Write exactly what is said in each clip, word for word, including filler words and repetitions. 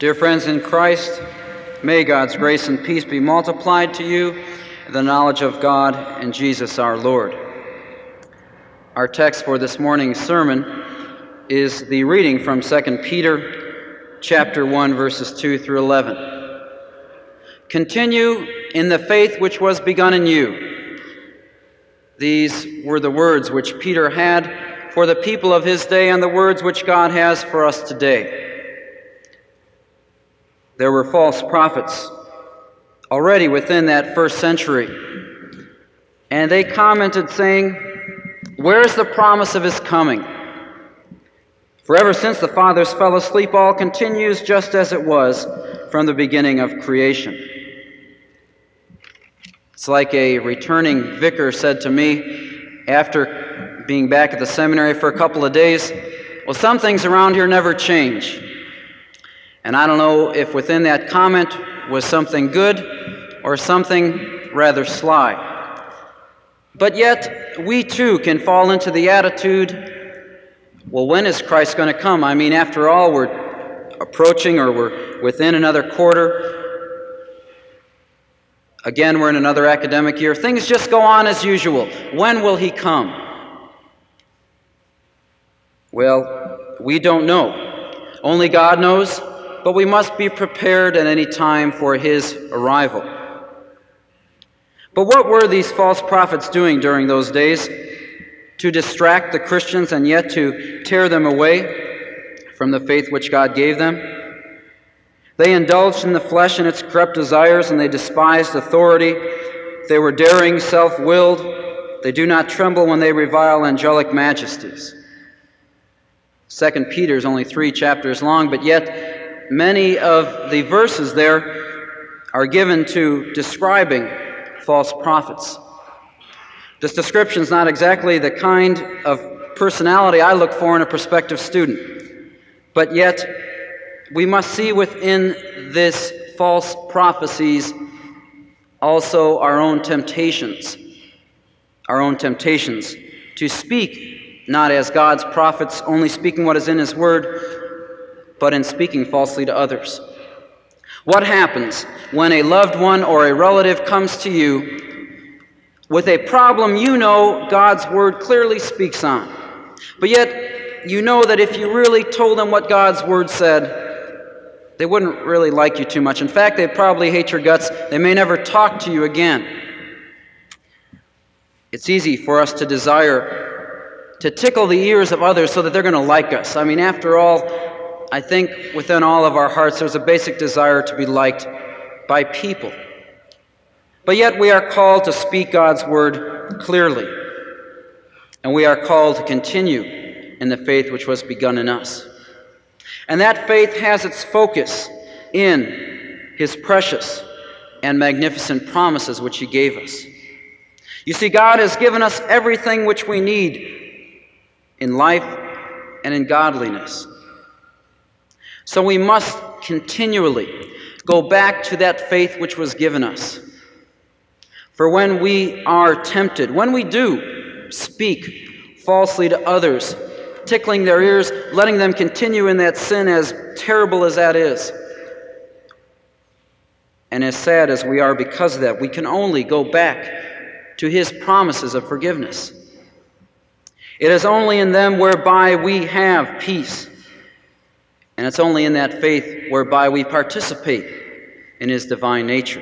Dear friends in Christ, may God's grace and peace be multiplied to you in the knowledge of God and Jesus our Lord. Our text for this morning's sermon is the reading from Second Peter chapter one, verses two through eleven. Continue in the faith which was begun in you. These were the words which Peter had for the people of his day and the words which God has for us today. There were false prophets already within that first century, and they commented saying, "Where is the promise of his coming? For ever since the fathers fell asleep, all continues just as it was from the beginning of creation." It's like a returning vicar said to me after being back at the seminary for a couple of days, "Well, some things around here never change." And I don't know if within that comment was something good or something rather sly. But yet, we too can fall into the attitude, well, when is Christ going to come? I mean, after all, we're approaching or we're within another quarter. Again, we're in another academic year. Things just go on as usual. When will he come? Well, we don't know. Only God knows. But we must be prepared at any time for his arrival. But what were these false prophets doing during those days to distract the Christians and yet to tear them away from the faith which God gave them? They indulged in the flesh and its corrupt desires, and they despised authority. They were daring, self-willed. They do not tremble when they revile angelic majesties. Second Peter is only three chapters long, but yet many of the verses there are given to describing false prophets. This description is not exactly the kind of personality I look for in a prospective student, but yet we must see within this false prophecies also our own temptations, our own temptations to speak not as God's prophets, only speaking what is in his word, but in speaking falsely to others. What happens when a loved one or a relative comes to you with a problem you know God's word clearly speaks on, but yet you know that if you really told them what God's word said, they wouldn't really like you too much. In fact, they'd probably hate your guts. They may never talk to you again. It's easy for us to desire to tickle the ears of others so that they're going to like us. I mean, after all, I think within all of our hearts there's a basic desire to be liked by people. But yet we are called to speak God's word clearly. And we are called to continue in the faith which was begun in us. And that faith has its focus in his precious and magnificent promises which he gave us. You see, God has given us everything which we need in life and in godliness. So we must continually go back to that faith which was given us. For when we are tempted, when we do speak falsely to others, tickling their ears, letting them continue in that sin, as terrible as that is, and as sad as we are because of that, we can only go back to his promises of forgiveness. It is only in them whereby we have peace. And it's only in that faith whereby we participate in his divine nature.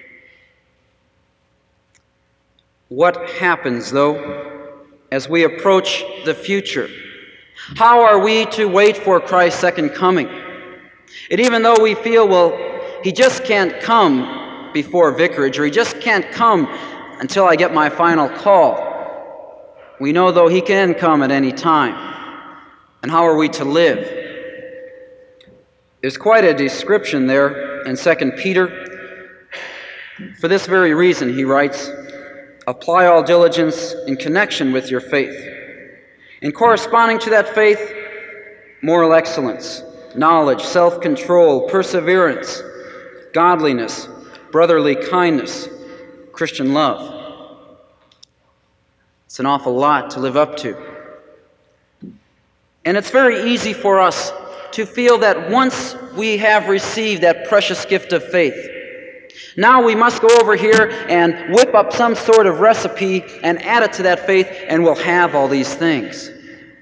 What happens, though, as we approach the future? How are we to wait for Christ's second coming? And even though we feel, well, he just can't come before vicarage, or he just can't come until I get my final call, we know, though, he can come at any time. And how are we to live? There's quite a description there in Second Peter. For this very reason, he writes, apply all diligence in connection with your faith. And corresponding to that faith, moral excellence, knowledge, self-control, perseverance, godliness, brotherly kindness, Christian love. It's an awful lot to live up to. And it's very easy for us to feel that once we have received that precious gift of faith, now we must go over here and whip up some sort of recipe and add it to that faith, and we'll have all these things.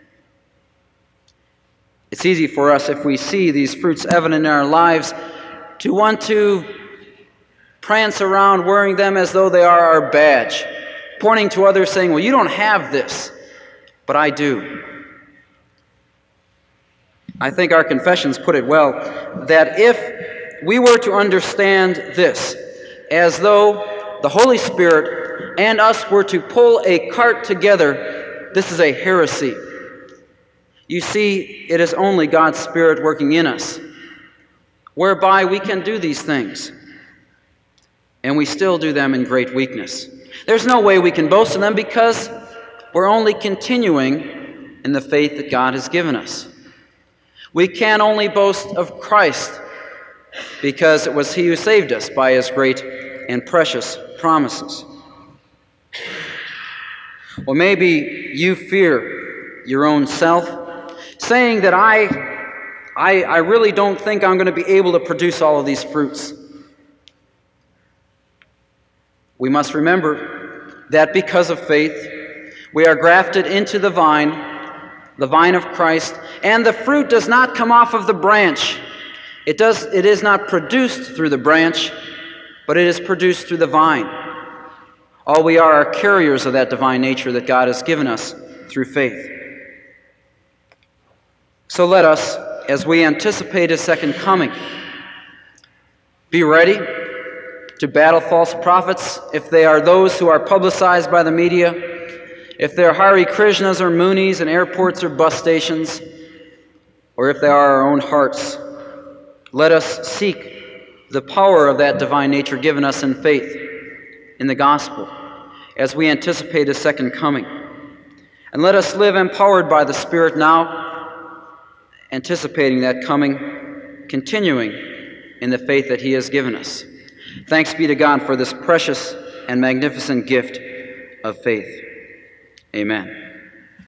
It's easy for us, if we see these fruits evident in our lives, to want to prance around wearing them as though they are our badge, pointing to others saying, well, you don't have this, but I do. I think our confessions put it well, that if we were to understand this as though the Holy Spirit and us were to pull a cart together, this is a heresy. You see, it is only God's Spirit working in us, whereby we can do these things. And we still do them in great weakness. There's no way we can boast in them because we're only continuing in the faith that God has given us. We can only boast of Christ because it was He who saved us by His great and precious promises. Well, maybe you fear your own self, saying that I, I, I really don't think I'm going to be able to produce all of these fruits. We must remember that because of faith, we are grafted into the vine, the vine of Christ, and the fruit does not come off of the branch. It does, it is not produced through the branch, but it is produced through the vine. All we are are carriers of that divine nature that God has given us through faith. So let us, as we anticipate His second coming, be ready to battle false prophets, if they are those who are publicized by the media, if they're Hare Krishnas or Munis in airports or bus stations, or if they are our own hearts. Let us seek the power of that divine nature given us in faith, in the gospel, as we anticipate His second coming. And let us live empowered by the Spirit now, anticipating that coming, continuing in the faith that He has given us. Thanks be to God for this precious and magnificent gift of faith. Amen.